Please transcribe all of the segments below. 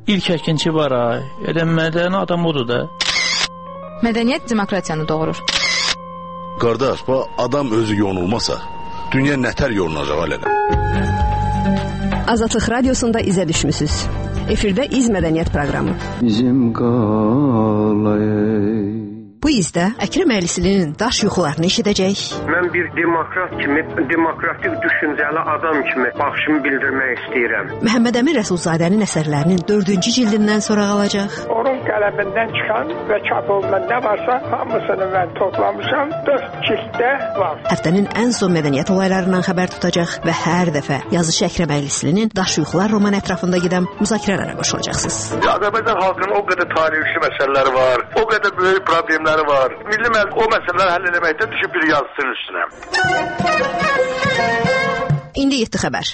İlk əkinçi var ay. Mədəni adam odur da. Mədəniyyət demokratiyanı doğurur. Qardaş, bu adam özü yonulmasa, dünya nətər yolunacaq alələ? Azadlıq Radiosunda izə düşmüsünüz. Efirdə İz Mədəniyyət proqramı. Bizim qalayı. Bu izdə Əkrəm Əylisilinin daş yuxularını eşidəcək. Mən bir demokrat kimi, demokratik düşüncəli adam kimi baxışımı bildirmək istəyirəm. Məhəmməd Əmin Rəsulzadənin əsərlərinin 4-cü cildindən sonra qalacaq. Onun qələmindən çıxan və çap olunan nə varsa hamısını mən toplamışam. 4 cilddə var. Həftənin ən son mədəniyyət olaylarından xəbər tutacaq və hər dəfə yazışı Əkrəm Əylisilinin Daş Yuxular roman ətrafında gedən müzakirələrə qoşulacaqsınız. Azərbaycan xalqının o qədər tarixi məsələləri var, o qədər böyük problemlər var. Milli o məsələləri həll etməkdə düşüb bir yazısının üstünə. İndi 7 xəbər.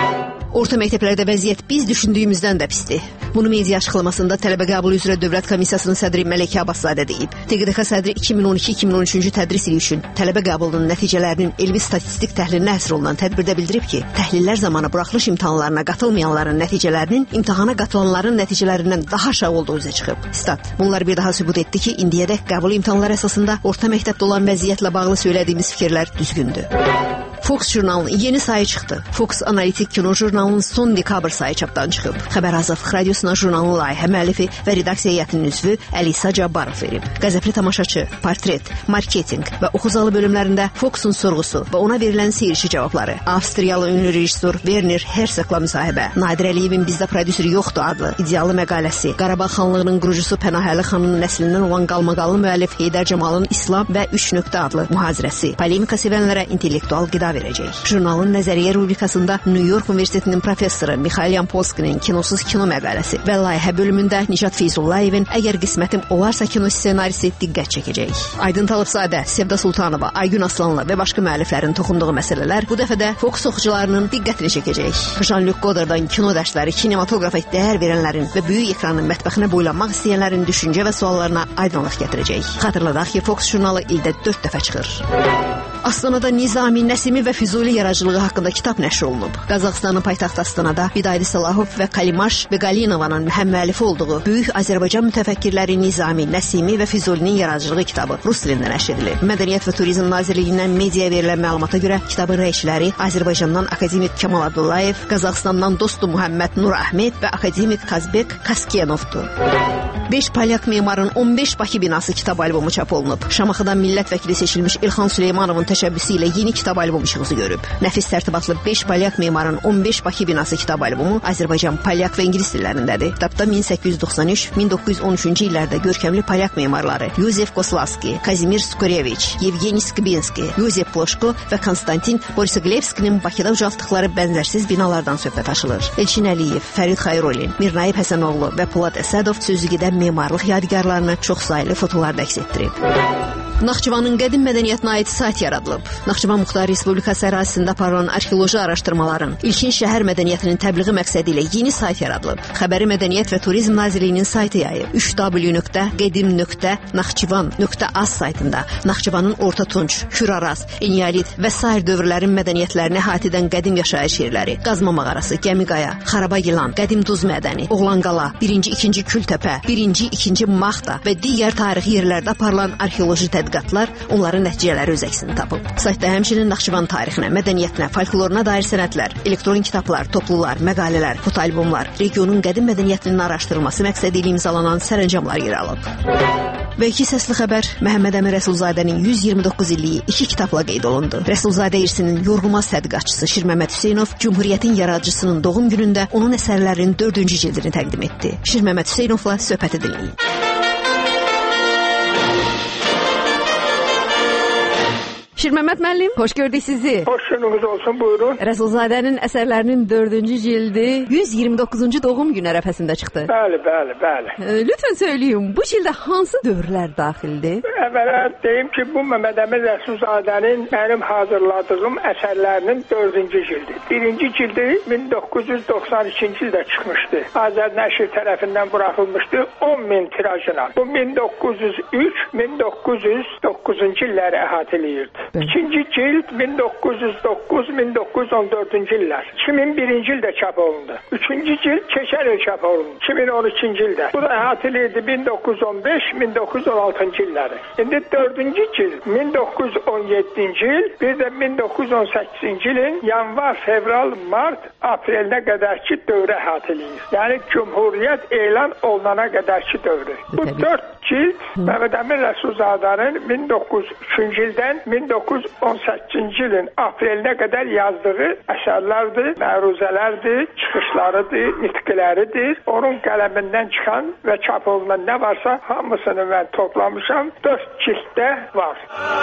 Orta məktəblərdə vəziyyət biz düşündüyümüzdən də pisdir. Bunu media açıqlamasında tələbə qəbulu üzrə Dövlət Komissiyasının sədri Mələkə Abbaszadə deyib. TQDK sədri 2012-2013-cü tədris ili üçün tələbə qəbulunun nəticələrinin elmi statistik təhlilinə həsr olunan tədbirdə bildirib ki, təhlillər zamanı buraxılış imtahanlarına qatılmayanların nəticələrinin imtahana qatılanların nəticələrindən daha aşağı olduğu üzə çıxıb. Stat: bunlar bir daha sübut etdi ki, indiyədək qəbul imtahanları əsasında orta məktəbdə olan vəziyyətlə bağlı söylədiyimiz fikirlər düzgündür. Fox jurnalının yeni sayı çıxdı. Fox Analitik Kino jurnalının son dekabr sayı çapdan çıxıb. Xəbər Azadlıq Radiosuna jurnalın layihə müəllifi və redaksiya heyətinin üzvü Əlisa Cabbarov verib. Qəzəbli tamaşaçı, portret, marketinq və oxuzalı bölümlərində Foxun sorğusu və ona verilən seyirci cavabları, Avstriyalı ünlü rejissor Werner Herzogla müsahibə, Nadir Əliyevin Bizdə prodüseri yoxdur adlı iddialı məqaləsi, Qarabağ xanlığının qurucusu Pənahəli xanın nəslindən olan qalmaqallı müəllif Heydər Camalın İslam və 3 nöqtə adlı mühazirəsi, polemika sevənlərə intellektual qida verəcək. Jurnalın nəzəriyyə rubrikasında New York Universitetinin professoru Mikhail Yampolskinin kinosuz kino məqaləsi və layihə bölümündə Nicat Feyzullayevin Əgər qismətim olarsa kino ssenarisi diqqət çəkəcək. Aydın Talıbzadə, Sevda Sultanova, Aygün Aslanlı və başqa müəlliflərin toxunduğu məsələlər bu dəfə də Fox oxucularının diqqətini çəkəcək. Jean-Luc Godard'ın kino dərsləri kinematografa dəyər verənlərin və böyük ekranın mətbəxinə boylanmaq istəyənlərin düşüncə və suallarına aydınlıq gətirəcək. Xatırladaq ki, Fox jurnalı ildə 4 dəfə çıxır. Astanada Nizami, Nəsimi və Füzuli yaradıcılığı haqqında kitab nəşr olunub. Qazaxıstanın paytaxtı Astanada Vidadi Salahov və Kalimaş Beqalinovanın müəllifi olduğu böyük Azərbaycan mütəfəkkirləri Nizami, Nəsimi və Füzulinin yaradıcılığı kitabı rus dilində nəşr edilib. Mədəniyyət və Turizm Nazirliyindən mediaya verilən məlumata görə kitabın rəisləri Azərbaycandan akademik Kamal Abdullayev, Qazaxıstandan dostu Muhammed Nur Ahmed və akademik Kazbek Kaskenovdur. 5 polyak memarın 15 Bakı binası kitab albomu çap olunub. Şamaxıdan millət vəkili seçilmiş İlxan Süleymanovun təşəbbüsü ilə yeni kitab albomu işığı görüb. Nəfis tərtibatlı 5 polyak memarın 15 Bakı binası kitab albomu Azərbaycan, polyak və ingilis dillərindədir. Kitabda 1893-1913-cü illərdə görkəmli polyak memarları Yosef Koslavski, Kazimir Skureviç, Yevgeniy Skibinski, Yosef Ploşko və Konstantin Borisoglebskinin Bakıda ucaltdıqları bənzərsiz binalardan söhbət açılır. Elçin Əliyev, Fərid Xayrolin, Mirnaib Həsənoğlu və Polad Əsədov sözü gedən memarlıq yadigarlarını çoxsaylı fotolarda əks etdirib. Naxçıvanın qədim mədəniyyətinə aid sayt yaradılıb. Naxçıvan Muxtar Respublikası ərazisində aparılan arxeoloji araşdırmaların ilkin şəhər mədəniyyətinin təbliği məqsədi ilə yeni sayt yaradılıb. Xəbəri Mədəniyyət və Turizm Nazirliyinin saytı yayıb. www.qadim.naxçıvan.az saytında Naxçıvanın Orta Tunç, Küraraz, Eneolit və sair dövrlərin mədəniyyətlərini əhatə edən qədim yaşayış yerləri, Qazma mağarası, Gəmiqaya, Xarabagilan, Qədim Duz mədəni, Oğlanqala, 1-2 Kültəpə, 1-2 Maxda və digər tarixi yerlərdə aparılan arxeoloji tədqiqatlar onların nəticələri öz əksini tapıb. Saytda həmçinin Naxçıvan tarixinə, mədəniyyətinə, folkloruna dair sənədlər, elektron kitablar, toplular, məqalələr, fotoalbomlar, regionun qədim mədəniyyətinin araşdırılması məqsədi ilə imzalanan sərəncamlar yer alıb. Və 2 səsli xəbər Məhəmməd Əmin Rəsulzadənin 129 illiyi 2 kitabla qeyd olundu. Rəsulzadə irsinin yorğunmaz tədqiqatçısı Şir Məmməd Hüseynov Cümhuriyyətin yaradıcısının doğum günündə onun əsərlərinin 4-cü cildini təqdim etdi. Şir Məmməd Hüseynovla söhbət edildi. Şir Məmməd müəllim, xoş gördük sizi. Xoş gününüz olsun, buyurun. Rəsulzadənin əsərlərinin 4-cü cildi 129-cu doğum günü ərəfəsində çıxdı. Bəli. Lütfən söyləyin, bu cildə hansı dövrlər daxildir? Əvvəla deyim ki, bu Məhəmməd Əmin Rəsulzadənin mənim hazırladığım əsərlərinin 4-cü cildi. 1-ci cildi 1992-ci ildə çıxmışdı. Azər Nəşr tərəfindən buraxılmışdı 10.000 tirajına. Bu 1903-1909-cu illəri əhatə eləyirdi. İkinci cild 1909-1914-cü illər. 2001-ci ildə çap olundu. Üçüncü cild keçən il çap olundu. 2012-ci ildə. Bu da əhatəliydi 1915-1916-cı illəri. İndi dördüncü cild 1917-ci il, bir də 1918-ci ilin yanvar, fevral, mart, aprelinə qədərki dövrə əhatəliyir. Yəni Cumhuriyyət elan olunana qədərki dövrü. Bu dörd cild Məhəmməd Əmin Rəsulzadənin 1903-cü ildən 1918-ci ilin aprelinə qədər yazdığı əsərlərdir, məruzələrdir, çıxışlarıdır, nitqləridir. Onun qələmindən çıxan və çap olunan nə varsa hamısını mən toplamışam. 4 cilddə var.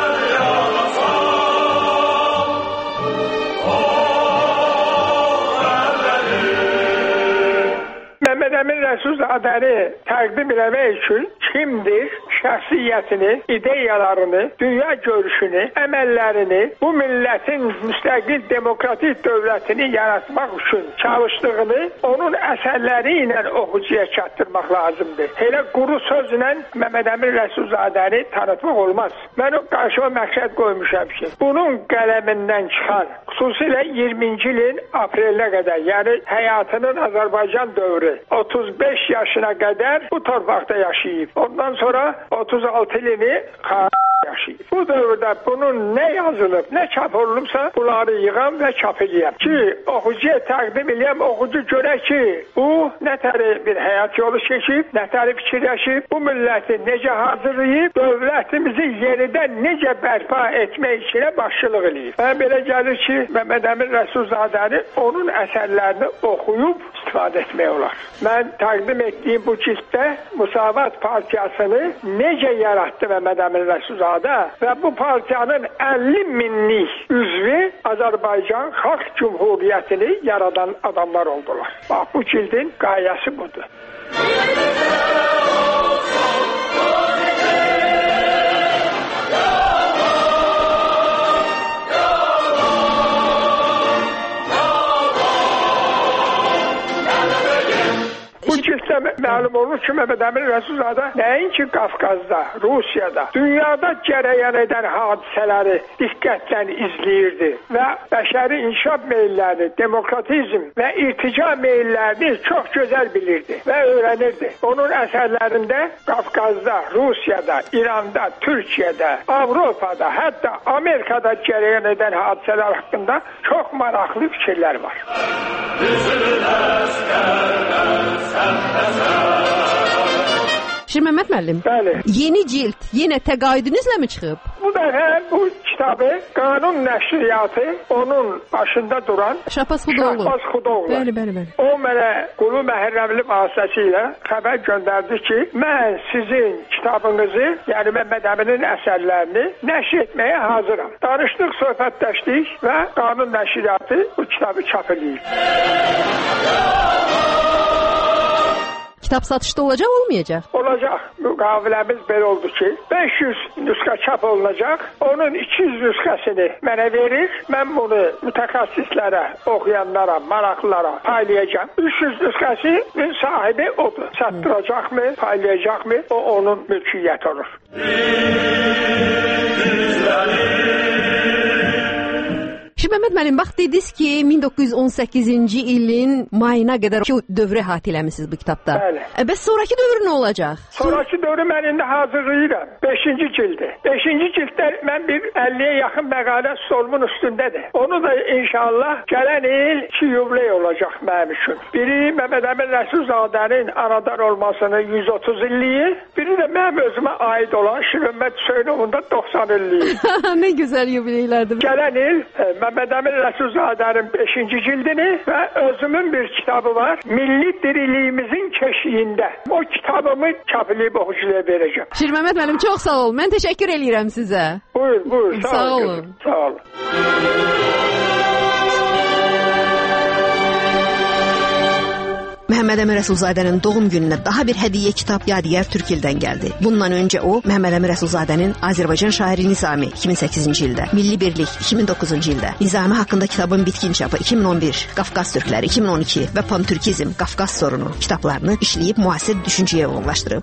Məhəmməd Əmin Rəsulzadəni təqdim eləmək üçün kimdir, şəxsiyyətini, ideyalarını, dünya görüşünü, əməllərini, bu millətin müstəqil demokratik dövlətini yaratmaq üçün çalışdığını onun əsərləri ilə oxucuya çatdırmaq lazımdır. Elə quru sözlə Məhəmməd Əmin Rəsulzadəni tanıtmaq olmaz. Mən o qarşıma məqsəd qoymuşam ki, bunun qələmindən çıxan, xüsusilə 20-ci ilin aprelinə qədər, yəni həyatının Azərbaycan dövrü, 35 yaşına qədər bu torpaqda yaşayıb. Ondan sonra 36 ilini yaşayıb. Bu dövrdə bunun nə yazılıb, nə çap olunubsa bunları yığam və çap edəyəm ki, oxucuya təqdim edəyəm, oxucu görək ki, bu nətəri bir həyat yolu keçib, nətəri fikirləşib, bu milləti necə hazırlayıb, dövlətimizi yenidən necə bərpa etmək işinə başçılıq edib. Mən belə gəlir ki, Məhəmməd Əmin Rəsulzadəni onun əsərlərini oxuyub istifadə etmək olar. Mən təqdim etdiyim bu cilddə Müsavat Partiyasını necə yaratdı Məhəmməd Əmin Rəsulzadə və bu partiyanın 50 minlik üzvü Azərbaycan Xalq Cumhuriyyətini yaradan adamlar oldular. Bax, bu cildin qayəsi budur. Bu cilddə məlum olur ki, Məhəmməd Əmin Rəsulzadə nəinki Qafqazda, Rusiyada, dünyada cərəyan edən hadisələri diqqətlə izləyirdi və bəşəri inkişaf meyllərini, demokratizm və irtica meyllərini çox gözəl bilirdi və öyrənirdi. Onun əsərlərində Qafqazda, Rusiyada, İranda, Türkiyədə, Avropada, hətta Amerikada cərəyan edən hadisələr haqqında çox maraqlı fikirlər var. Şir Məmməd müəllim, Bəli. Yeni cild yenə təqaüdünüzlə mi çıxıb? Bu dəfə bu kitabı Qanun Nəşriyyatı, onun başında duran Şahbaz Xudoğlu. Bəli. O mənə Qulu Məhərrəmli vasitəsilə xəbər göndərdi ki, mən sizin kitabınızı, yəni Məhəmməd Əminin əsərlərini nəşr etməyə hazıram. Danışdıq, söhbətləşdik və Qanun Nəşriyyatı bu kitabı çap edib. Kitap satışda olacaq, olmayacaq? Olacaq. Müqaviləmiz belə oldu ki, 500 nüsxə çap olunacaq. Onun 200 nüsxəsini mənə verir. Mən bunu mütəxəssislərə, oxuyanlara, maraqlılara paylayacağam. 300 nüsxəsinin sahibi odur. Satdıracaqmı, paylayacaqmı, o onun mülkiyyəti olur. Şir Məmməd müəllim, bax dediniz ki, 1918-ci ilin mayına qədər ki, dövrü əhatə eləmisiniz bu kitabda. Bəli. Bəs sonraki dövr nə olacaq? Sonraki dövrü mən indi hazırlayıram. 5-ci cildi. 5-ci cilddə mən bir 50-yə yaxın məqalə stolumun üstündədir. Onu da inşallah gələn il 2 yubiley olacaq mənim üçün. Biri Məhəmməd Əmin Rəsulzadənin anadar olmasının 130 illiyi, biri də mənim özümə aid olan Şirəmmət Hüseynovun da 90 illiyi. Nə gözəl yubileylərdir. Gələn il Məhəmməd Əmin Rəsulzadənin 5-ci cildini və özümün bir kitabı var. Milli diriliyimizin keşiyində. O kitabımı çap edib oxucuya verəcəm. Şir Məmməd müəllim, çox sağ olun. Mən təşəkkür eləyirəm sizə. Buyur. Sağ olun. Sağ olun. Məhəmməd Əmin Rəsulzadənin doğum gününə daha bir hədiyyə kitab Yadigar Türkildən gəldi. Bundan öncə o, Məhəmməd Əmin Rəsulzadənin Azərbaycan şairi Nizami 2008-ci ildə, Milli Birlik 2009-cu ildə, Nizami haqqında kitabın bitkin çapı 2011, Qafqaz türkləri 2012 və Pantürkizm, Qafqaz sorunu kitablarını işləyib müasir düşüncəyə uyğunlaşdırıb.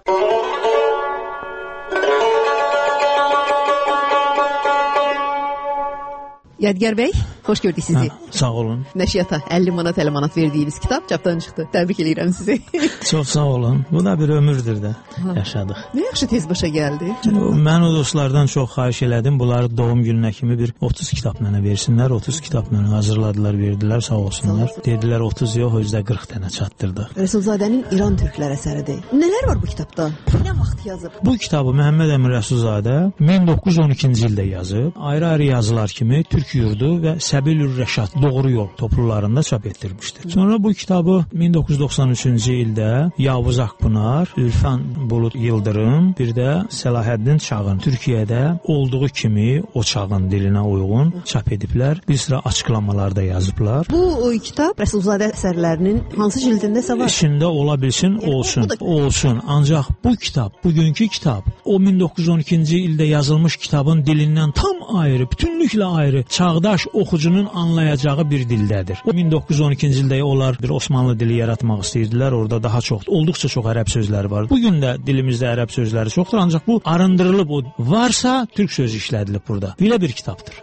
Yadigar bəy, xoş gördük sizi. Sağ olun. Nəşriyyata 50 manat, 50 manat verdiyiniz kitab çapdan çıxdı. Təbrik edirəm sizi. Çox sağ olun. Bu da bir ömürdür də yaşadıq. Nə yaxşı tez başa gəldi. Mən o dostlardan çox xahiş elədim. Bunları doğum gününə kimi bir 30 kitab mənə versinlər. 30 kitab mənə hazırladılar, verdilər, sağ olsunlar. Dedilər 30 yox, özdə 40 dənə çatdırdıq. Rəsulzadənin İran türklər əsəridir. Nələr var bu kitabda? Nə vaxt yazıb? Bu kitabı Məhəmməd Əmin Rəsulzadə 1912-ci ildə yazıb. Ayrı-ayrı yazılar kimi Türk Yurdu və Səbilür Rəşad Doğru Yol toplularında çap etdirmişdir. Sonra bu kitabı 1993-cü ildə Yavuz Akpınar, Ülfan Bulut Yıldırım, bir də Səlahəddin Çağın Türkiyədə olduğu kimi o çağın dilinə uyğun çap ediblər. Bir sıra açıqlamalar da yazıblar. Bu kitab Rəsulzadə əsərlərinin hansı cildindəsə var? İçində ola bilsin, olsun. Olsun. Ancaq bu kitab, bugünkü kitab o 1912-ci ildə yazılmış kitabın dilindən tam ayrı, bütünlüklə ayrı, çağdaş oxucunun anlayacağı bir dildədir. O 1912-ci ildə onlar bir Osmanlı dili yaratmaq istəyirdilər. Orada daha çox, olduqca çox ərəb sözləri var. Bugün də dilimizdə ərəb sözləri çoxdur, ancaq bu arındırılıb, o varsa türk sözü işlədilib burada. Belə bir kitabdır.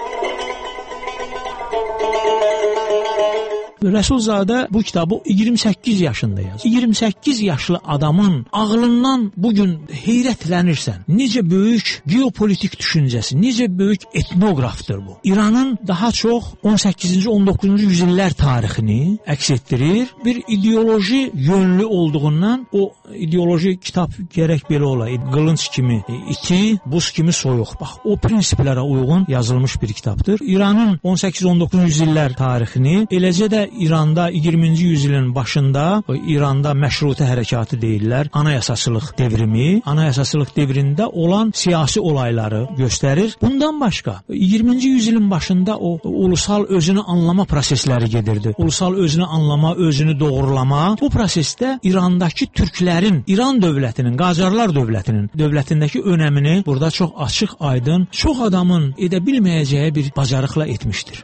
Rəsulzadə bu kitabı 28 yaşında yazır. 28 yaşlı adamın ağlından bugün heyrətlənirsən. Necə böyük geopolitik düşüncəsi, necə böyük etnoqrafdır bu. İranın daha çox 18-ci, 19-cu yüzillər tarixini əks etdirir. Bir ideoloji yönlü olduğundan o ideoloji kitab gərək belə ola. Qılınc kimi iti, buz kimi soyuq. Bax, o prinsiplərə uyğun yazılmış bir kitabdır. İranın 18-19 yüzillər tarixini, eləcə də İranda 20-ci yüzilin başında İranda məşrutə hərəkatı deyirlər. Anayasaçılıq devrimi, anayasaçılıq devrində olan siyasi olayları göstərir. Bundan başqa 20-ci yüzilin başında o ulusal özünü anlama prosesləri gedirdi. Ulusal özünü anlama, özünü doğrulama. Bu prosesdə İrandakı türklərin, İran dövlətinin, Qacarlar dövlətindəki önəmini burada çox açıq, aydın, çox adamın edə bilməyəcəyi bir bacarıqla etmişdir.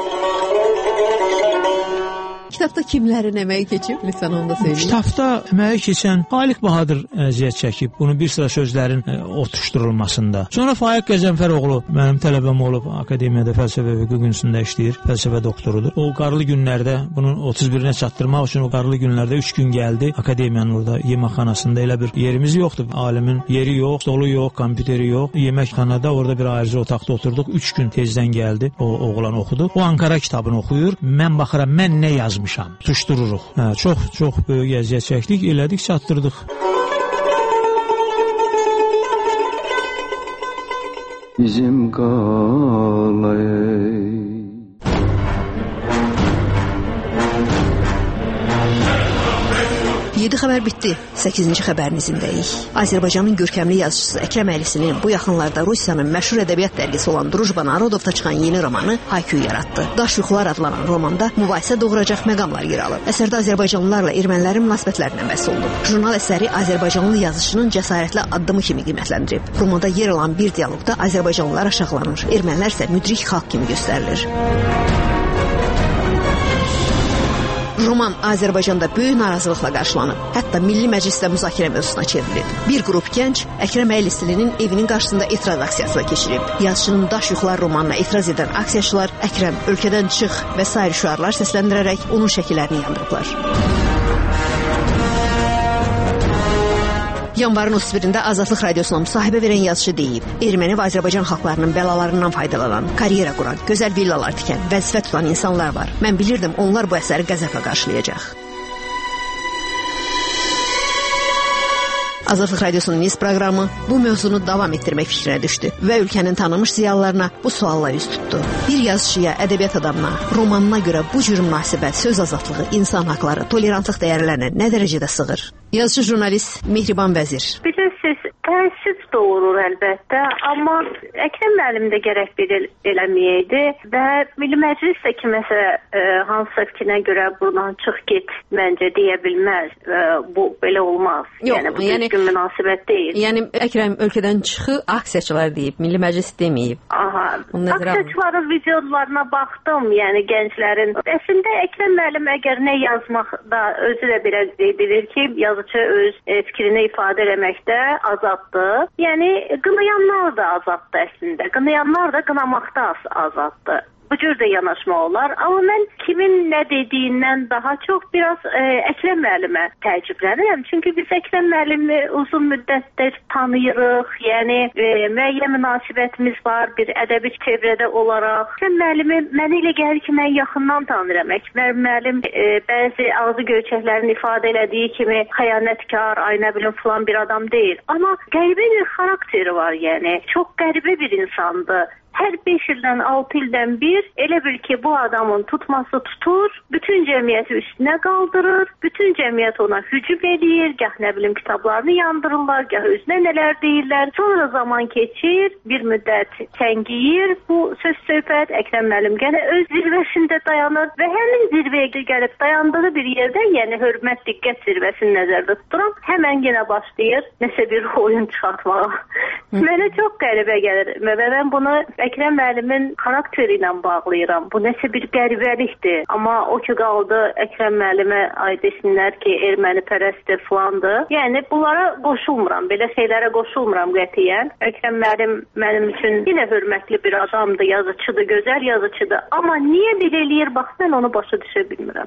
Kitabda kimlərin əməyi keçib? Lütfən onu da söyləyin. Kitabda əməyi keçən Xaliq Bahadır əziyyət çəkib. Bunu bir sıra sözlərin otuşdurulmasında. Sonra Faiq Qəzənfəroğlu mənim tələbəm olub. Akademiyada fəlsəfə və hüquq institutunda işləyir. Fəlsəfə doktorudur. O qarlı günlərdə bunun 31-nə çatdırmaq üçün o qarlı günlərdə 3 gün gəldi. Akademiyanın orada yeməkxanasında elə bir yerimiz yoxdur. Alimin yeri yox, stolu yox, kompüteri yox. Yeməkxanada orada bir ayrıca otaqda oturduq. 3 gün tezdən gəldi. O oğlan oxudu. O Ankara kitabını oxuyur. Mən baxıram, mən nə yazmışam. Tuşdururuq. Çox böyük əziyyət çəkdik, elədik, çatdırdıq. Bizim qalay 7 xəbər bitdi. 8-ci xəbərinizindəyik. Azərbaycanın görkəmli yazıçısı Əkrəm Əhlisinin bu yaxınlarda Rusiyanın məşhur ədəbiyyat dərgisi olan Drujba Narodovda çıxan yeni romanı Haykü yaratdı. Daş yuxular adlanan romanda mübahisə doğuracaq məqamlar yer alır. Əsərdə azərbaycanlılarla ermənilərin münasibətlərindən bəhs olunub. Jurnal əsəri azərbaycanlı yazıçının cəsarətli addımı kimi qiymətləndirib. Romanda yer alan bir dialoqda azərbaycanlılar aşağılanır, ermənilər isə müdrik xalq kimi göstərilir. Roman Azərbaycanda böyük narazılıqla qarşılanıb. Hətta Milli Məclisdə müzakirə mövzusuna çevrilib. Bir qrup gənc Əkrəm Əhlislinin evinin qarşısında etiraz aksiyasına keçirib. Yazıçının Daş yuxular romanına etiraz edən aksiyaçılar Əkrəm ölkədən çıx və sair şüarlar səsləndirərək onun şəkillərini yandırıblar. Yanvarın 31-də Azadlıq Radiosuna müsahibə verən yazıçı deyib, erməni və Azərbaycan xalqlarının bəlalarından faydalanan, karyera quran, gözəl villalar tikən, vəzifə tutan insanlar var. Mən bilirdim, onlar bu əsəri qəzəblə qarşılayacaq. Azadlıq Radiosunun Niz proqramı bu mövzunu davam etdirmək fikrinə düşdü və ölkənin tanınmış ziyalılarına bu sualla üz tutdu. Bir yazıçıya, ədəbiyyat adamına, romanına görə bu cür münasibət, söz azadlığı, insan haqları, tolerantlıq dəyərlərinə nə dərəcədə sığır? Yazıcı jurnalist Mehriban Vəzir. Bilirsiniz, təəssüf doğurur əlbəttə, amma Əkrəm müəllim də gərək bir eləməyəydi və Milli Məclis də kiməsə hansısa fikrinə görə buradan çıx get məncə deyə bilməz. Bu belə olmaz. Yox, yəni bu düzgün münasibət deyil. Yəni Əkrəm ölkədən çıxı aksiyaçılar deyib, Milli Məclis deməyib. Aha. Aksiyaçıların videolarına baxdım, yəni gənclərin. Əslində Əkrəm müəllim əgər nə yazmaqda özü də belə bilir ki, yazıcı öz fikrini ifadə etməkdə azaddır. azaddır. Yəni qınayanlar da azaddır əslində. Qınayanlar da qınamaqda azaddır. Bu cür də yanaşma olar. Amma mən kimin nə dediyindən daha çox biraz Əkrəm müəllimə təəccüblənirəm. Çünki biz Əkrəm müəllimi uzun müddətdir tanıyırıq. Yəni müəyyən münasibətimiz var bir ədəbi çevrədə olaraq. Əkrəm müəllimi mənə elə gəlir ki, mən yaxından tanıyıram. Əkrəm müəllim bəzi ağzı göyçəklərin ifadə elədiyi kimi xəyanətkar, ay nə bilim falan bir adam deyil. Amma qəribə bir xarakteri var, yəni. Çox qəribə bir insandır. Hər 5 ildən 6 ildən bir elə bil ki, bu adamın tutması tutur, bütün cəmiyyəti üstünə qaldırır, bütün cəmiyyət ona hücum edir, gah nə bilim kitablarını yandırırlar, gah özünə nələr deyirlər. Sonra zaman keçir, bir müddət təngiyir bu söz-söhbət. Əkrəm müəllim gənə öz zirvəsində dayanır və həmin zirvəyə gəlib dayandığı bir yerdə, yəni hörmət, diqqət zirvəsini nəzərdə tuturam, həmən yenə başlayır nəsə bir oyun çıxartmağa. Mənə çox qəribə gəlir və mən bunu Əkrəm müəllimin xarakteri ilə bağlayıram. Bu nəsə bir qəribəlikdir. Amma o ki qaldı Əkrəm müəllimə aid etsinlər ki, erməni pərəstdir filandır. Yəni bunlara qoşulmuram. Belə şeylərə qoşulmuram qətiyyən. Əkrəm müəllim mənim üçün yenə hörmətli bir adamdır, yazıçıdır, gözəl yazıçıdır. Amma niyə belə eləyir? Bax, mən onu başa düşə bilmirəm.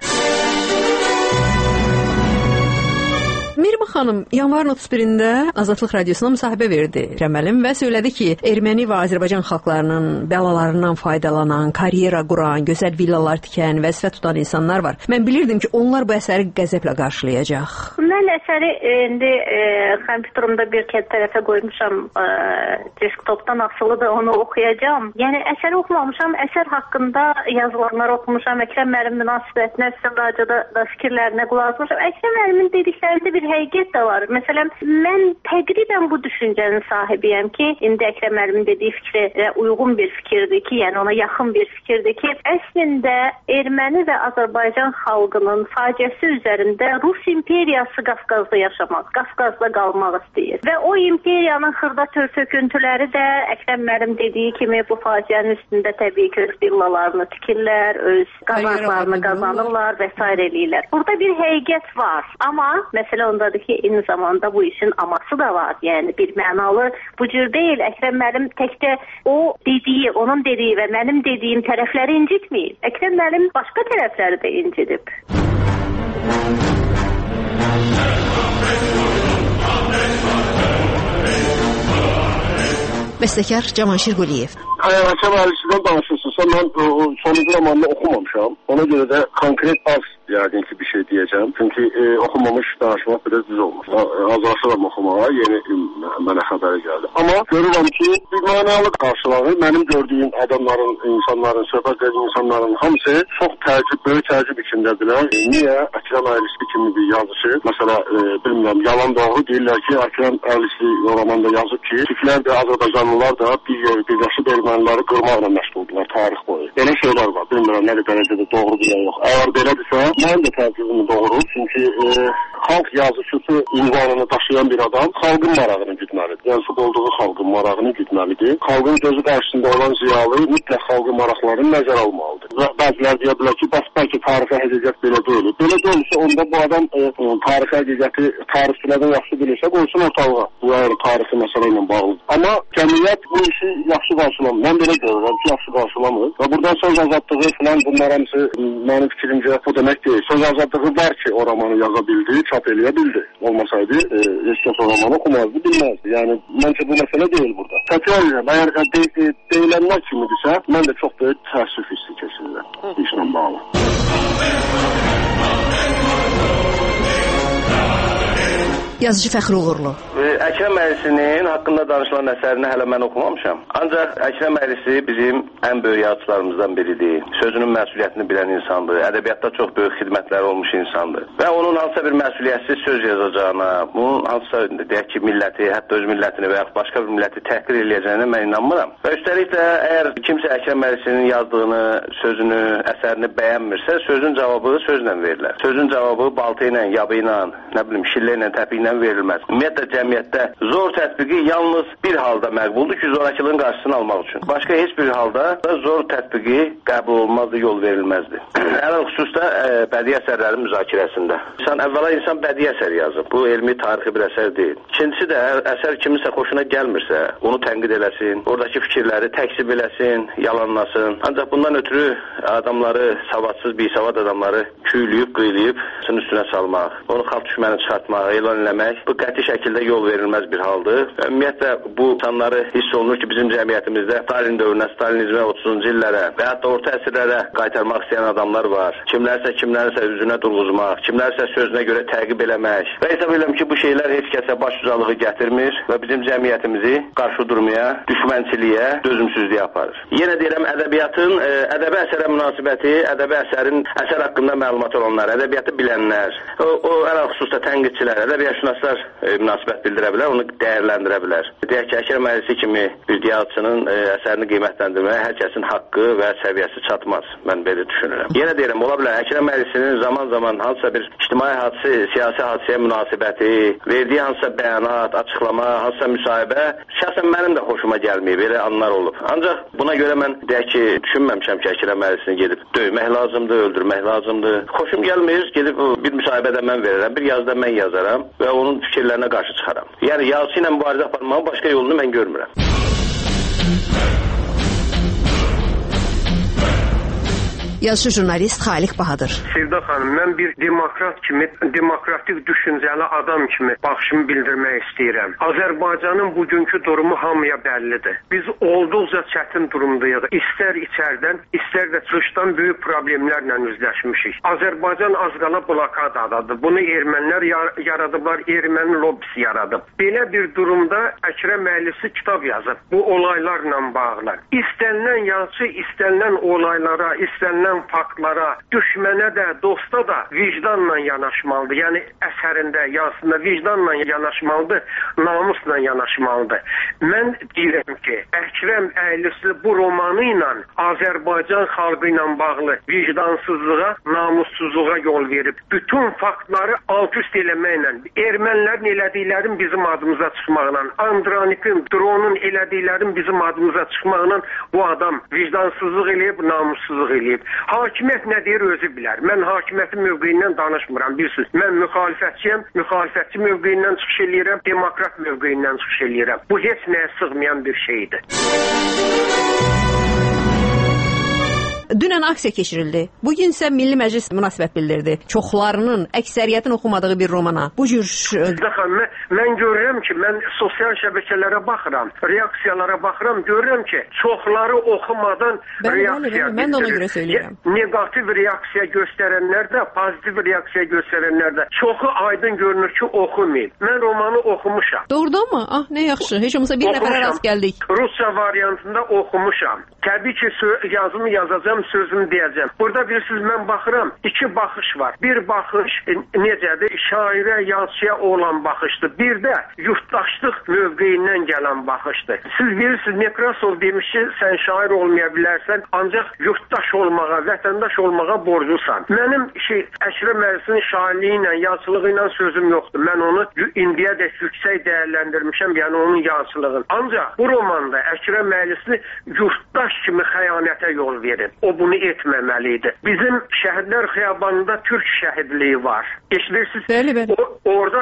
Mirmə xanım yanvarın 31-də Azadlıq Radiosuna müsahibə verdi Əkrəm müəllim və söylədi ki, erməni və Azərbaycan xalqlarının bəlalarından faydalanan, karyera quran, gözəl villalar tikən, vəzifə tutan insanlar var. Mən bilirdim ki, onlar bu əsəri qəzəblə qarşılayacaq. Mən əsəri indi kompüterimdə bir tərəfə qoymuşam, desktopdan asılı da onu oxuyacağam. Yəni əsəri oxumamışam, əsər haqqında yazılanları oxumuşam, Əkrəm müəllim münasibətinə, sizin radioda da fikirlərinə qulaq asmışam. Əkrəm müəllimin dediklərində bir həqiqət də var. Məsələn, mən təqribən bu düşüncənin sahibiyəm ki, indi Əkrəm müəllimin dediyi fikrə uyğun bir fikirdir ki, yəni ona yaxın bir fikirdir ki, əslində erməni və Azərbaycan xalqının faciəsi üzərində Rus imperiyası Qafqazda yaşamaq, Qafqazda qalmaq istəyir. Və o imperiyanın xırda töküntüləri də Əkrəm müəllim dediyi kimi bu faciənin üstündə təbii ki, öz villalarını tikirlər, öz qazançlarını qazanırlar və s. eləyirlər. Burada bir həqiqət var. Amma məsələ ondadır ki, eyni zamanda bu işin aması da var. Yəni bir mənalı bu cür deyil. Əkrəm müəllim təkcə o dediyi, onun dediyi və mənim dediyim tərəfləri incitməyib. Əkrəm müəllim başqa tərəfləri də incidib. Bəstəkar Cavanşir Quliyev. Əkrəm müəllimdən danışırsınızsa, mən sonuncu romanını oxumamışam. Ona görə də konkret az yəqin ki bir şey deyəcəm. Çünki oxumamış danışmaq biraz düz olmuş. Hazırlaşıram oxumağa, yeni mənə xəbəri gəldi. Amma görürəm ki, bir mənalı qarşılığı mənim gördüyüm adamların, insanların, söhbət edən insanların hamısı çox böyük təəccüb içindədirlər. Niyə Əkrəm Əlisi kimi bir yazıcı, məsələ bilmirəm, yalan doğru deyirlər ki, Əkrəm Əlisi romanda yazıb ki, Türklər də Azərbaycanlılar da birləşib erməniləri qırmaqla məşğuldurlar tarix boyu. Belə şeylər var. Bilmirəm nə dərəcədə doğrudur ya yox. Əgər belədirsə, mən də təəccübümü doğurur. Çünki xalq yazıçısı ünvanını daşıyan bir adam xalqın marağını güdməlidir. Mənsub olduğu xalqın marağını güdməlidir. Xalqın gözü qarşısında olan ziyalı mütləq xalqın maraqlarını nəzərə almalıdır. Və bəzilər deyə bilər ki, bəlkə tarixi həqiqət belə deyil. Belə deyilsə, onda bu adam tarixi həqiqəti tarixçilərdən yaxşı bilirsə, qoysun ortalığa. Bu tarixi məsələ ilə bağlıdır. Amma cəmiyyət bu işi yaxşı qarşılamır. Mən belə görürəm ki, yaxşı qarşılamır. Və buradan söz azadlığı falan bunlar hamısı mənim fikrimcə bu demək deyil. Söz azadlığı var ki, o romanı yaza bildi, çap eləyə bildi. Olmasaydı, heç kəs o romanı oxumazdı, bilməzdi. Yəni, məncə bu məsələ deyil burada. Təkrar edirəm, əgər deyilənlər kimidirsə, mən də çox böyük təəssüf hissi keçirirəm işlə bağlı. Yazıcı Fəxri Uğurlu. Əkrəm Əlisi'nin haqqında danışılan əsərini hələ mən oxumamışam. Ancaq Əkrəm Əlisi bizim ən böyük yazıçılarımızdan biridir. Sözünün məsuliyyətini bilən insandır. Ədəbiyyatda çox böyük xidmətləri olmuş insandır. Və onun hansısa bir məsuliyyətsiz söz yazacağına, bunun hansısa deyək ki, milləti, hətta öz millətini və yaxud başqa bir milləti təhqir eləyəcəyinə mən inanmıram. Və üstəlik də əgər kimsə Əkrəm Əlisi'nin yazdığını, sözünü, əsərini bəyənmirsə, sözün cavabı sözlə verilir. Sözün cavabı balta ilə, yabı ilə, nə bilim, şillə ilə, təpi ilə tətbiqlə verilməz. Ümumiyyətlə cəmiyyətdə zor tətbiqi yalnız bir halda məqbuldur ki, zorakılığın qarşısını almaq üçün. Başqa heç bir halda zor tətbiqi qəbul olunmazdı, yol verilməzdi. Ələn xüsusda bədii əsərlərin müzakirəsində. Əvvəla insan bədii əsər yazıb. Bu elmi, tarixi bir əsər deyil. İkincisi də əsər kiminsə xoşuna gəlmirsə, onu tənqid eləsin, oradakı fikirləri təksib eləsin, yalanlasın. Ancaq bundan ötürü adamları, savadsız, bisavad adamları küyləyib, qıylayıb, üstünə salmaq, onu xalq düşməni çıxartmaq, elan eləmək, bu qəti şəkildə yol verilməz bir haldır. Ümumiyyətlə, bu insanları hiss olunur ki, bizim cəmiyyətimizdə Stalin dövrünə, Stalinizmə, 30-cu illərə və hətta orta əsrlərə qaytarmaq istəyən adamlar var. Kimlərsə üzünə durğuzmaq, kimlərsə sözünə görə təqib eləmək. Və hesab edirəm ki, bu şeylər heç kəsə başucalığı gətirmir və bizim cəmiyyətimizi qarşı durmaya, düşmənçiliyə, dözümsüzlüyə aparır. Yenə deyirəm, ədəbiyyatın, ədəbi əsərə münasibəti, ədəbi əsərin əsər haqqında məlumat olanlar, ədəbiyyatı bilənlər, o ələn xüsusda tənqidçilər, ədəbiyyatşünaslar münasibət bildirə bilər, onu dəyərləndirə bilər. Deyək ki, Əkrəm Əylisi kimi bir diyatçının əsərini qiymətləndirməyə hər kəsin haqqı və səviyyəsi çatmaz. Mən belə düşünürəm. Yenə deyirəm, ola bilər Əkrəm Əylisinin zaman-zaman hansısa bir ictimai hadisə, siyasi hadisəyə münasibəti, verdiyi hansısa bəyanat, açıqlama, hansısa müsahibə şəxsən mənim də xoşuma gəlməyib, belə anlar olub. Ancaq buna görə mən deyək ki, düşünməmişəm ki, Əkrəm Əylisini gedib döymək lazımdır, öldürmək lazımdır. Xoşum gəlmir, gedib bir müsahibədə mən verərəm, bir yazıda mən yazaram və onun fikirlərinə qarşı çıxaram. Yəni yazısı ilə mübarizə aparmağın başqa yolunu mən görmürəm. Yazıcı jurnalist Xaliq Bahadır. Sevda xanım, mən bir demokrat kimi, demokratik düşüncəli adam kimi baxışımı bildirmək istəyirəm. Azərbaycanın bugünkü durumu hamıya bəllidir. Biz olduqca çətin durumdayıq. İstər içərdən, istər də çıxışdan böyük problemlərlə üzləşmişik. Azərbaycan az qala blokadadadır. Bunu ermənilər yaradıblar, erməni lobbisi yaradıb. Belə bir durumda Əkrəm Əylisi kitab yazıb bu olaylarla bağlı. İstənilən yazıcı, istənilən olaylara, istənilən faktlara, düşmənə də, dosta da vicdanla yanaşmalıdır. Yəni əsərində, yazısında vicdanla yanaşmalıdır, namusla yanaşmalıdır. Mən deyirəm ki, Əkrəm Əylisi bu romanı ilə Azərbaycan xalqı ilə bağlı vicdansızlığa, namussuzluğa yol verib. Bütün faktları alt-üst eləməklə, ermənilərin elədiklərin bizim adımıza çıxmaqla, Andronik'in, dronun elədiklərin bizim adımıza çıxmaqla bu adam vicdansızlıq eləyib, namussuzluq eləyib. Hakimiyyət nə deyir özü bilər. Mən hakimiyyətin mövqeyindən danışmıram. Bilirsiniz, mən müxalifətçiyəm, müxalifətçi mövqeyindən çıxış eləyirəm, demokrat mövqeyindən çıxış eləyirəm. Bu heç nəyə sığmayan bir şeydir. Dünən aksiya keçirildi. Bugün isə Milli Məclis münasibət bildirdi. Çoxlarının, əksəriyyətin oxumadığı bir romana. Bu cür... Mən görürəm ki, mən sosial şəbəkələrə baxıram, reaksiyalara baxıram, görürəm ki, çoxları oxumadan reaksiya bildirir. Mən də ona görə söyləyirəm. Negativ reaksiya göstərənlər də, pozitiv reaksiya göstərənlər də çoxu aydın görünür ki, oxumayıb. Mən romanı oxumuşam. Doğrudan mı? Ah, nə yaxşı. Heç olmasa bir nəfərə rast gəldik. Rusca variantında oxumuşam. Təbii ki, yazımı yazacağım, sözümü deyəcəm. Burada bilirsiniz, mən baxıram, iki baxış var. Bir baxış necədir? Şairə, yazıçıya olan baxışdır. Bir də yurttaşlıq mövqeyindən gələn baxışdır. Siz bilirsiniz, Nekrasov demiş ki, sən şair olmaya bilərsən, ancaq yurttaş olmağa, vətəndaş olmağa borcusan. Mənim Əkrəm Əylisinin şairliyi ilə, yazıçılığı ilə sözüm yoxdur. Mən onu indiyədək yüksək dəyərləndirmişəm, yəni onun yazıçılığını. Ancaq bu romanda Əkrəm Əylisi yurttaş kimi xəyanətə yol verir. O bunu etməməli idi. Bizim Şəhidlər Xiyabanında türk şəhidliyi var. Eşidirsiniz? Bəli. Orada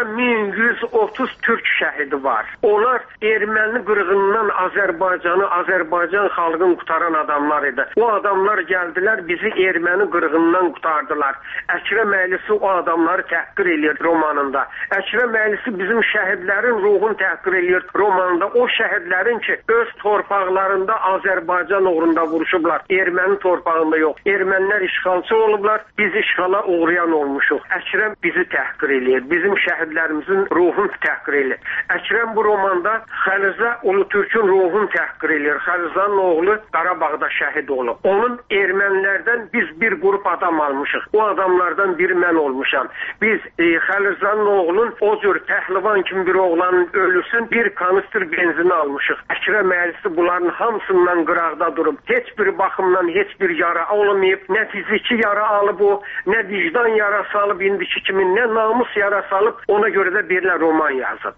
1130 türk şəhidi var. Onlar erməni qırğınından Azərbaycan xalqını qutaran adamlar idi. O adamlar gəldilər, bizi erməni qırğınından qutardılar. Əkrəm Əylisi o adamları təhqir eləyir romanında. Əkrəm Əylisi bizim şəhidlərin ruhunu təhqir eləyir romanında. O şəhidlərin ki, öz torpaqlarında Azərbaycan uğrunda vuruşublar. Erməni torpağında yox. Ermənilər işğalçı olublar, biz işğala uğrayan olmuşuq. Əkrəm bizi təhqir eləyir, bizim şəhidlərimizin ruhunu təhqir eləyir. Əkrəm bu romanda Xəlizə Ulutürkün ruhunu təhqir eləyir. Xəlizənin oğlu Qarabağda şəhid olub. Onun ermənilərdən biz bir qrup adam almışıq. O adamlardan biri mən olmuşam. Biz Xəlizənin oğlunun o cür pəhlivan kimi bir oğlanın ölüsün bir kanistr benzini almışıq. Əkrəm Əylisi bunların hamısından qıraqda durub. Heç bir baxımdan heç bir yara olmayıb, nə fiziki yara alıb o, nə vicdan yarası alıb indiki kimi, nə namus yarası alıb, ona görə də belə roman yazıb.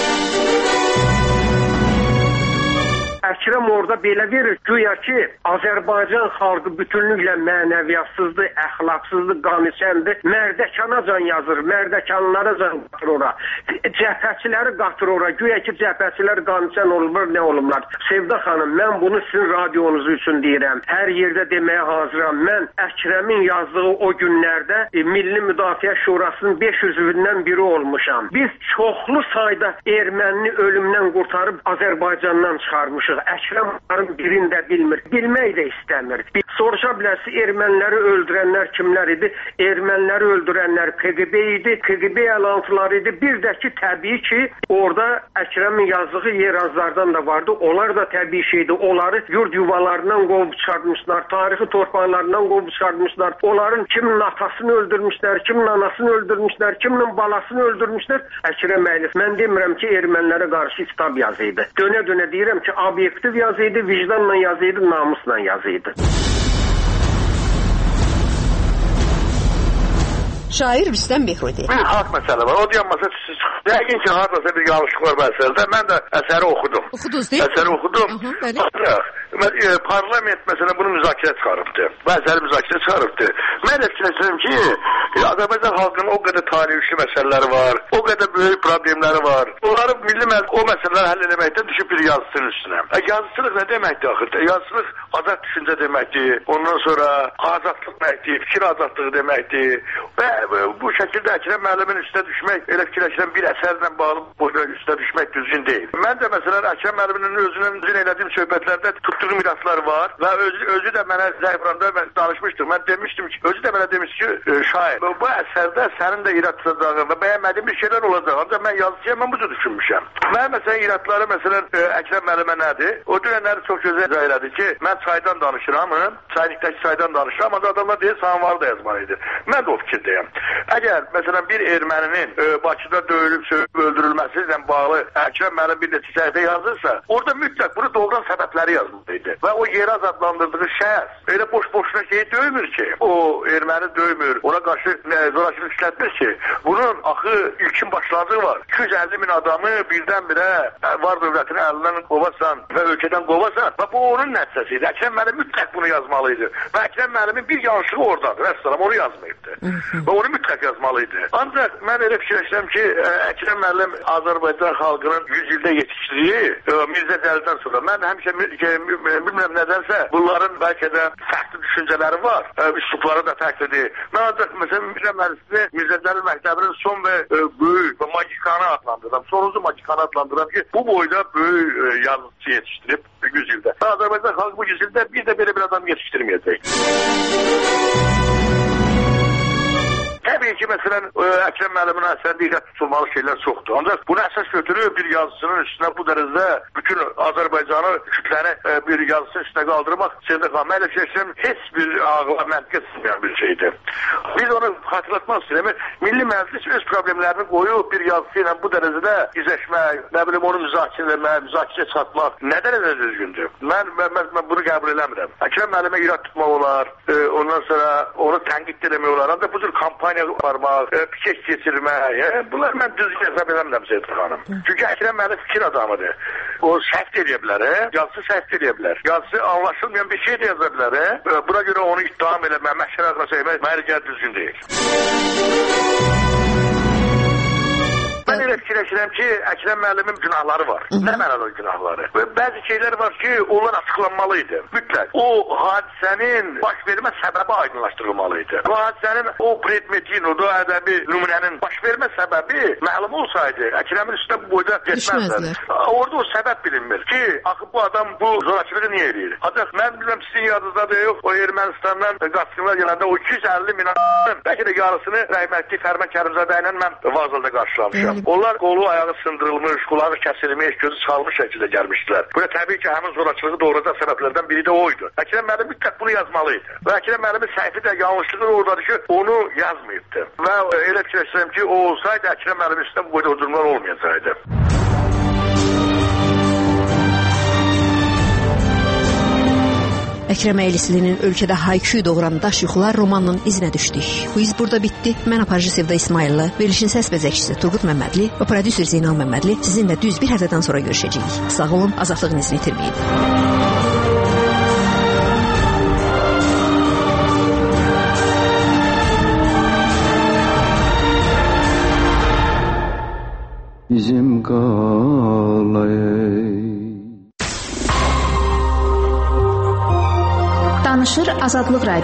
Əkrəm orada belə verir, güya ki, Azərbaycan xalqı bütünlüklə mənəviyyatsızdır, əxlaqsızdır, qanişəndir, mərdəkanacan yazır, mərdəkanlaracan qatır ora, cəbhəçiləri qatır ora, güya ki, cəbhəçilər qanişən olurlar, nə olurlar. Sevda xanım, mən bunu sizin radiyonuz üçün deyirəm, hər yerdə deməyə hazıram. Mən Əkrəmin yazdığı o günlərdə Milli Müdafiə Şurasının 5 üzvündən biri olmuşam. Biz çoxlu sayda ermənini ölümdən qurtarıb Azərbaycandan çıxarmışıq. Əkrəm onların birini də bilmir. Bilmək də istəmir. Soruşa bilərsi, erməniləri öldürənlər kimlər idi? Erməniləri öldürənlər KGB idi, KGB əlantıları idi. Bir də ki, təbii ki, orada Əkrəmin yazdığı yerazlardan da vardı. Onlar da təbii şeydi. Onları yurd yuvalarından qovub çıxartmışlar, tarixi torpaqlarından qovub çıxartmışlar. Onların kimin atasını öldürmüşlər, kimin anasını öldürmüşlər, kimin balasını öldürmüşlər. Əkrəm Əlif, mən demirəm ki, ermənilərə qarşı kitab yazıydı. Dönə-dönə deyirəm ki, obyektiv yazıydı, vicdanla yazıydı, namusla yazıydı. Şair Rüstəm Behrudi. Bir haqq məsələ var. O dayanmasa yəqin ki, hardasa bir yanlışlıq var məsələdə. Mən də əsəri oxudum. Oxudunuz deyil? Əsəri oxudum. Parlament məsələn bunu müzakirə çıxarıbdı. Və əsəri müzakirə çıxarıbdı. Mən də fikirləşirəm ki, Azərbaycan xalqının o qədər tarixi məsələləri var, o qədər böyük problemləri var. Onları o məsələləri həll etməkdən düşüb bir yazısının üstünə. Yazıçılıq nə deməkdir axı? Yazıçılıq azad düşüncə deməkdir. Ondan sonra azadlıq deməkdir, fikir azadlığı deməkdir. Və bu şəkildə Əkrəm müəllimin üstünə düşmək, elə fikirləşirəm bir əsərlə bağlı üstünə düşmək düzgün deyil. Mən də məsələn Əkrəm müəllimin özünün elədiyim söhbətlərdə tutduğum iraslar var və özü də mənə zəifranda danışmışdır. Mən demişdim ki, özü də mənə demiş ki, şair, bu əsərdə sənin də irad tutacağın və bəyənmədiyim bir şeylər olacaq. Ancaq mən yazıcıyam, mən bu cür düşünmüşəm. Mən məsələn iradları məsələn Əkrəm müəllimə nədir? O dünənləri çox gözəl izah elədi ki, mən çaydan danışıram, çaylıqdakı çaydan danışıram, ancaq adamlar deyir, samanvarı da yazmalıydı. Mən də o fikirdəyəm. Əgər məsələn bir erməninin Bakıda döyülüb, öldürülməsi ilə bağlı Əkrəm müəllim bir neçə səhifə yazırsa, orada mütləq bunu doğuran səbəbləri yazmalıydı. Və o Yeraz adlandırdığı şəhər elə boş-boşuna şeyi döymür ki, o erməni döymür, ona qarşı zorakılıq işlətmir ki, bunun axı ilkin başladığı var. 250 min adamı birdən-birə var dövlətini əlindən qovasan və ölkədən qovasan və bu onun nəticəsidir. Əkrəm müəllim mütləq bunu yazmalıydı. Və Əkrəm müəllimin bir yanlışlığı oradadır. Əssalam, onu yazmayıbdı. Və onu mütləq yazmalıydı. Ancaq mən elə fikirləşirəm ki, Əkrəm müəllim Azərbaycan xalqının 100 ildə yetişdiyi Mirzə Cəlildən sonra mən həmişə bilmirəm nədənsə bunların bəlkə də fərqli düşüncələri var. Üslubları da fərqlidir. Mən ancaq məsələn Mirzə Cəlil məktəbinin son və böyük və magikanı adlandırıram. Sonuncu magikanı adlandırıram ki, bu boyda böyük yazıcı yetişdirib 100 ildə. Azərbaycan xalqı bu 100 ildə bir də belə bir adam yetişdirməyəcək. Təbii ki, məsələn, Əkrəm müəllimin əsərində irad tutulmalı şeylər çoxdur. Ancaq bunu əsas götürüb bir yazıcının üstünə bu dərəcədə bütün Azərbaycanı kütləni bir yazısının üstünə qaldırmaq mən elə fikirləşirəm, heç bir ağla məntiqə sığmayan bir şeydir. Biz onu xatırlatmaq istəyirəm. Milli Məclis öz problemlərini qoyub bir yazısı ilə bu dərəcədə izləşmək, nə bilim onu müzakirə çıxartmaq nə dərəcədə düzgündür? Mən bunu qəbul eləmirəm. Əkrəm müəllimə irad tutmaq olar, ondan sonra onu tənqid eləmək olar. Ancaq bu cür kampaniya aparmaq, pikeç keçirmək, bunlar mən düzgün hesab eləmirəm Sevda xanım. Çünki Əkrəm müəllim fikir adamıdır. O səhv eləyə bilər, yazısı səhv eləyə bilər. Yazısı anlaşılmayan bir şey də yaza bilər. Buna görə onu ittiham eləmək, məhşər adına söyləmək mənə gəlir düzgün deyil. Mən elə fikirləşirəm ki, Əkrəm müəllimin günahları var. Nə mənada o günahları? Bəzi şeylər var ki, onlar açıqlanmalıydı. Mütləq. O hadisənin baş vermə səbəbi aydınlaşdırılmalıydı. Bu hadisənin o predmetin, o da ədəbi nümunənin baş vermə səbəbi məlum olsaydı, Əkrəmin üstünə bu boyda getməzlər. Orada o səbəb bilinmir ki, axı bu adam bu zorakılığı niyə eləyir? Ancaq mən bilməm sizin yadınızda da yox, o Ermənistandan qaçqınlar gələndə o 250 min adamın bəlkə də yarısını rəhmətli Fərman Kərimzadə ilə mən Vazılda qarşılamışam. Onlar qolu ayağı sındırılmış, qulağı kəsilmiş, gözü çalmış şəkildə gəlmişdilər. Bu da təbii ki, həmin zorakılığı doğuracaq səbəblərdən biri də oydu. Əkrəm müəllim mütləq bunu yazmalıydı. Və Əkrəm müəllimin səhvi də yanlışlığı oradadır ki, onu yazmayıbdı. Və elə fikirləşirəm ki, o olsaydı Əkrəm müəllimin üstündə bu boyda o durumlar olmayacaqdı. Əkrəm Əylislinin ölkədə hayküy doğuran daş yuxular romanının izinə düşdük. Bu iz burada bitdi. Mən aparıcı Sevda İsmayıllı, verilişin səs bəzəkçisi Turqut Məmmədli və prodüser Zeynal Məmmədli sizinlə düz bir həftədən sonra görüşəcəyik. Sağ olun, azadlığınızı itirməyin. Bizim qalay. Danışır Azadlıq Radiosu.